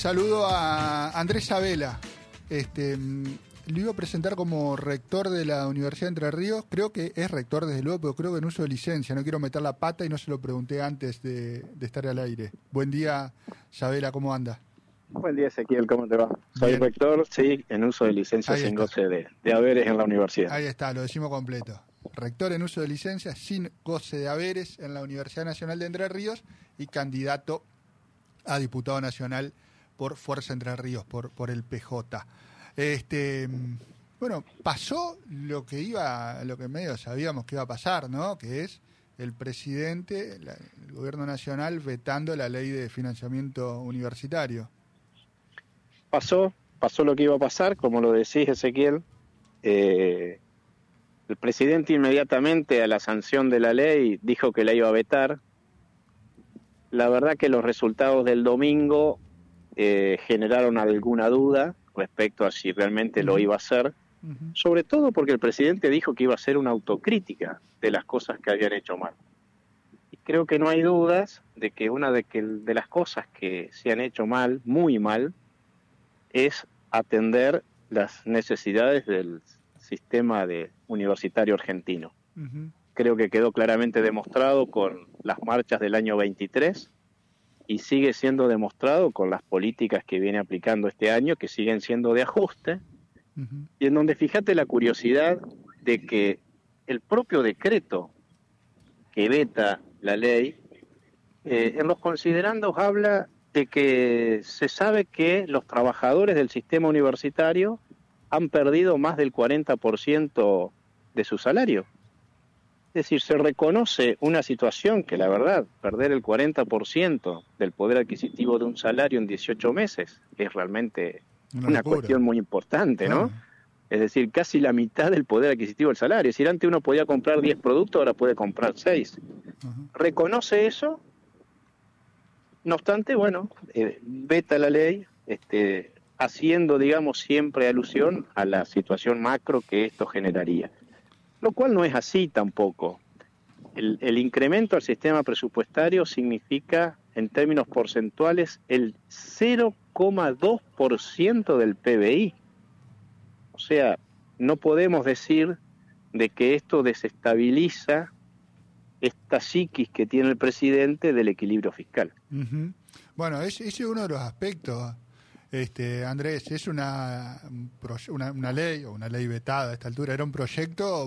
Saludo a Andrés Sabela. Lo iba a presentar como rector de la Universidad de Entre Ríos. Creo que es rector desde luego, pero creo que en uso de licencia. No quiero meter la pata y no se lo pregunté antes de estar al aire. Buen día, Sabela, ¿cómo anda? Buen día, Ezequiel, ¿cómo te va? Soy Bien. Rector, sí, en uso de licencia sin goce de haberes en la universidad. Ahí está, lo decimos completo. Rector en uso de licencia sin goce de haberes en la Universidad Nacional de Entre Ríos y candidato a diputado nacional por Fuerza Entre Ríos, por el PJ. Bueno, pasó lo que medio sabíamos que iba a pasar, ¿no? Que es el presidente, el gobierno nacional vetando la ley de financiamiento universitario. Pasó lo que iba a pasar, como lo decís, Ezequiel. El presidente inmediatamente a la sanción de la ley dijo que la iba a vetar. La verdad que los resultados del domingo generaron alguna duda respecto a si realmente lo iba a hacer, sobre todo porque el presidente dijo que iba a hacer una autocrítica de las cosas que habían hecho mal. Y creo que no hay dudas de que una de las cosas que se han hecho mal, muy mal, es atender las necesidades del sistema universitario argentino. Creo que quedó claramente demostrado con las marchas del año 23 y sigue siendo demostrado con las políticas que viene aplicando este año, que siguen siendo de ajuste, y en donde fíjate la curiosidad de que el propio decreto que veta la ley, en los considerandos habla de que se sabe que los trabajadores del sistema universitario han perdido más del 40% de su salario. Es decir, se reconoce una situación que, la verdad, perder el 40% del poder adquisitivo de un salario en 18 meses es realmente una cuestión muy importante, ¿no? Es decir, casi la mitad del poder adquisitivo del salario. Es decir, antes uno podía comprar 10 productos, ahora puede comprar 6. Reconoce eso. No obstante, bueno, veta la ley, haciendo, digamos, siempre alusión a la situación macro que esto generaría. Lo cual no es así tampoco. El incremento al sistema presupuestario significa, en términos porcentuales, el 0,2% del PBI. O sea, no podemos decir de que esto desestabiliza esta psiquis que tiene el presidente del equilibrio fiscal. Bueno, ese es uno de los aspectos, Andrés. Es una ley, o una ley vetada a esta altura, era un proyecto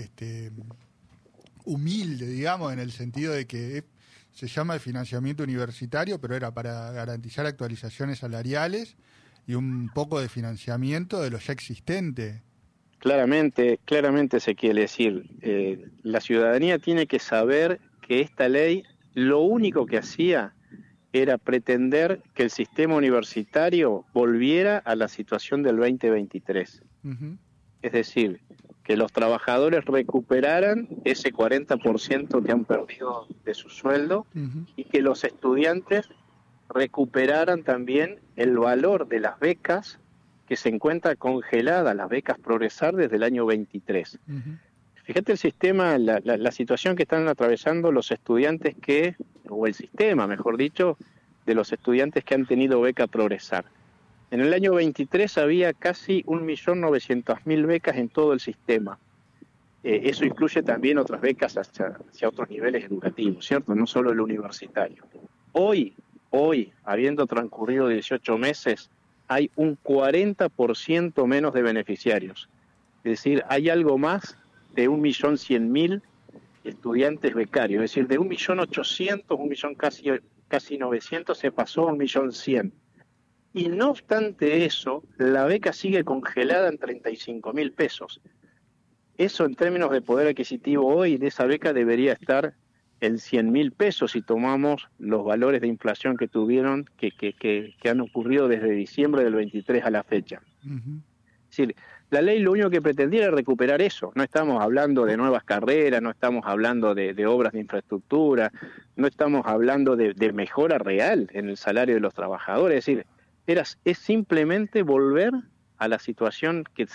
humilde, digamos, en el sentido de que se llama el financiamiento universitario, pero era para garantizar actualizaciones salariales y un poco de financiamiento de lo ya existente. Claramente se quiere decir, la ciudadanía tiene que saber que esta ley lo único que hacía era pretender que el sistema universitario volviera a la situación del 2023. Es decir, que los trabajadores recuperaran ese 40% que han perdido de su sueldo y que los estudiantes recuperaran también el valor de las becas que se encuentra congelada, las becas Progresar desde el año 23. Fíjate el sistema, la situación que están atravesando los estudiantes o el sistema, mejor dicho, de los estudiantes que han tenido beca Progresar. En el año 23 había casi 1.900.000 becas en todo el sistema. Eso incluye también otras becas hacia otros niveles educativos, ¿cierto? No solo el universitario. Hoy, habiendo transcurrido 18 meses, hay un 40% menos de beneficiarios. Es decir, hay algo más de 1.100.000 estudiantes becarios. Es decir, de 1.800.000, 1.000.000 casi 900 se pasó a 1.100.000. Y no obstante eso, la beca sigue congelada en 35.000 pesos. Eso en términos de poder adquisitivo hoy, de esa beca debería estar en 100.000 pesos si tomamos los valores de inflación que tuvieron, que han ocurrido desde diciembre del 23 a la fecha. Es decir, la ley lo único que pretendía era recuperar eso. No estamos hablando de nuevas carreras, no estamos hablando de obras de infraestructura, no estamos hablando de mejora real en el salario de los trabajadores. Es decir, es simplemente volver a la situación que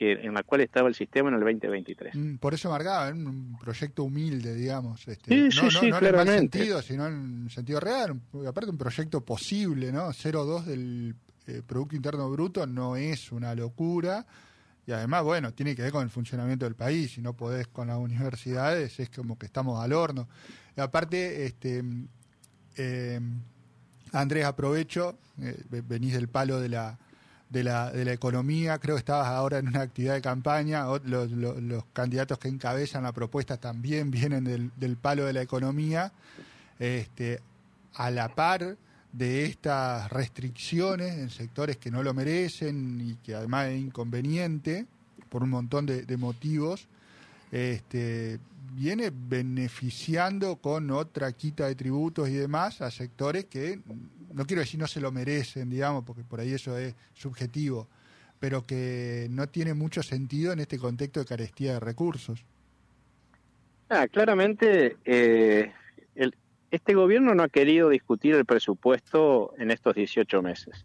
en la cual estaba el sistema en el 2023. Por eso marcaba, un proyecto humilde, digamos. Sí, no en el mal claramente. sentido, sino en sentido real. Aparte, un proyecto posible, ¿no? 0,2 del Producto Interno Bruto no es una locura. Y además, bueno, tiene que ver con el funcionamiento del país. Si no podés con las universidades, es como que estamos al horno. Y aparte, Andrés, aprovecho, venís del palo de la economía, creo que estabas ahora en una actividad de campaña, los candidatos que encabezan la propuesta también vienen del palo de la economía, a la par de estas restricciones en sectores que no lo merecen y que además es inconveniente por un montón de motivos, viene beneficiando con otra quita de tributos y demás a sectores que, no quiero decir no se lo merecen, digamos, porque por ahí eso es subjetivo, pero que no tiene mucho sentido en este contexto de carestía de recursos. Claramente, este gobierno no ha querido discutir el presupuesto en estos 18 meses.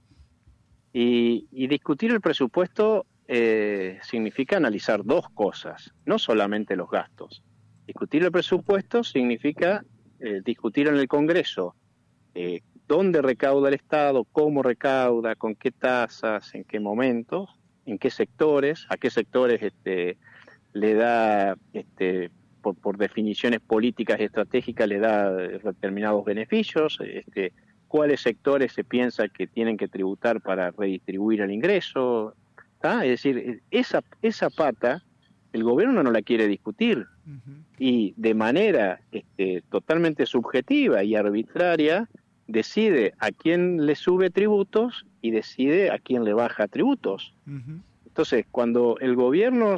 Y discutir el presupuesto significa analizar dos cosas, no solamente los gastos. Discutir el presupuesto significa discutir en el Congreso dónde recauda el Estado, cómo recauda, con qué tasas, en qué momentos, en qué sectores, a qué sectores le da, por definiciones políticas y estratégicas, le da determinados beneficios, cuáles sectores se piensa que tienen que tributar para redistribuir el ingreso. ¿Tá? Es decir, esa pata el gobierno no la quiere discutir. Uh-huh. Y de manera totalmente subjetiva y arbitraria decide a quién le sube tributos y decide a quién le baja tributos. Uh-huh. Entonces, cuando el gobierno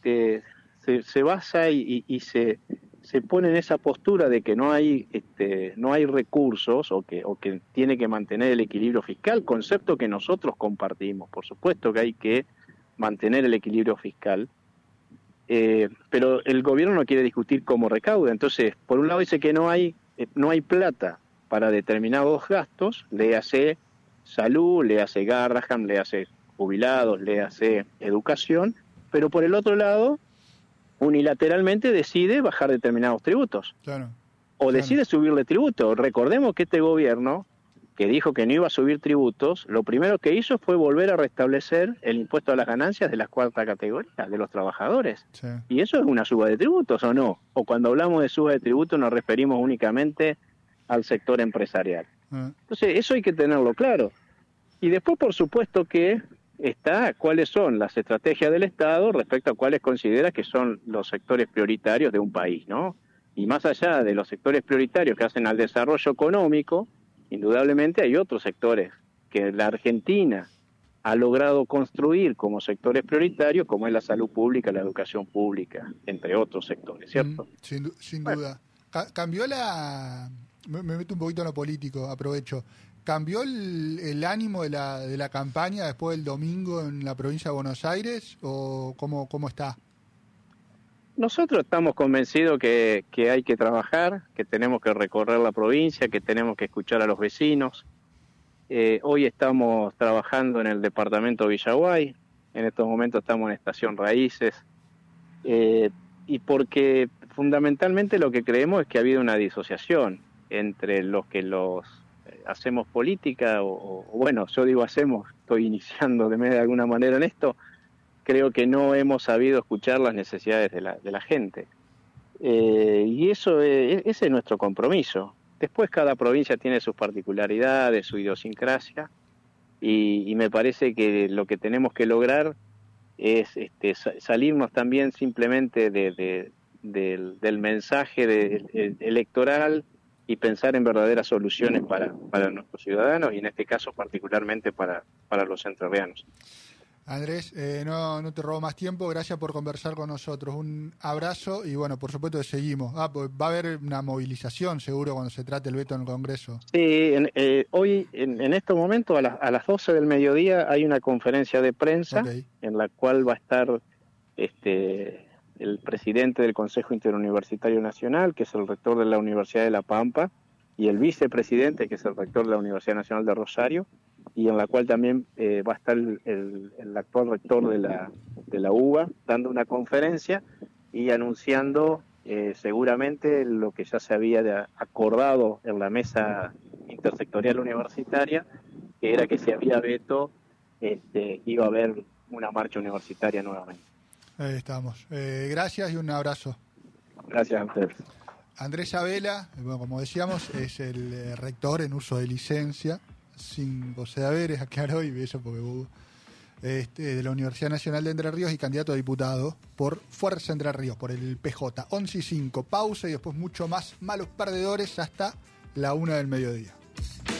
se basa y se pone en esa postura de que no hay recursos o que tiene que mantener el equilibrio fiscal, concepto que nosotros compartimos, por supuesto que hay que mantener el equilibrio fiscal, pero el gobierno no quiere discutir cómo recauda. Entonces, por un lado dice que no hay plata para determinados gastos, léase salud, léase Garrahan, léase jubilados, léase educación, pero por el otro lado, unilateralmente decide bajar determinados tributos. Claro. O decide subirle tributos. Recordemos que este gobierno, que dijo que no iba a subir tributos, lo primero que hizo fue volver a restablecer el impuesto a las ganancias de la cuarta categoría, de los trabajadores. Sí. ¿Y eso es una suba de tributos o no? O cuando hablamos de suba de tributos nos referimos únicamente al sector empresarial. Entonces, eso hay que tenerlo claro. Y después, por supuesto que está cuáles son las estrategias del Estado respecto a cuáles considera que son los sectores prioritarios de un país, ¿no? Y más allá de los sectores prioritarios que hacen al desarrollo económico, indudablemente hay otros sectores que la Argentina ha logrado construir como sectores prioritarios, como es la salud pública, la educación pública, entre otros sectores, ¿cierto? Sin duda. Cambió me meto un poquito en lo político, aprovecho. ¿Cambió el ánimo de la campaña después del domingo en la provincia de Buenos Aires o cómo está? Nosotros estamos convencidos que hay que trabajar, que tenemos que recorrer la provincia, que tenemos que escuchar a los vecinos. Hoy estamos trabajando en el departamento Villaguay, en estos momentos estamos en Estación Raíces, y porque fundamentalmente lo que creemos es que ha habido una disociación entre los que hacemos política, o bueno, yo digo hacemos, estoy iniciando de alguna manera en esto. Creo que no hemos sabido escuchar las necesidades de la gente. Y ese es nuestro compromiso. Después cada provincia tiene sus particularidades, su idiosincrasia, y me parece que lo que tenemos que lograr es salirnos también simplemente del mensaje electoral y pensar en verdaderas soluciones para nuestros ciudadanos y en este caso particularmente para los entrerrianos. Andrés, no te robo más tiempo, gracias por conversar con nosotros, un abrazo y bueno, por supuesto que seguimos. Pues va a haber una movilización seguro cuando se trate el veto en el Congreso. Sí, hoy en estos momentos a las 12 del mediodía hay una conferencia de prensa en la cual va a estar el presidente del Consejo Interuniversitario Nacional, que es el rector de la Universidad de La Pampa, y el vicepresidente, que es el rector de la Universidad Nacional de Rosario, y en la cual también va a estar el actual rector de la UBA dando una conferencia y anunciando seguramente lo que ya se había acordado en la mesa intersectorial universitaria, que era que si había veto iba a haber una marcha universitaria nuevamente. Ahí estamos. Gracias y un abrazo. Gracias a ustedes. Andrés Sabela, bueno, como decíamos, es el rector en uso de licencia, sin poseedores, aclaró, y eso porque hubo, de la Universidad Nacional de Entre Ríos y candidato a diputado por Fuerza Entre Ríos, por el PJ. 11:05, pausa y después mucho más Malos Perdedores hasta la 1 del mediodía.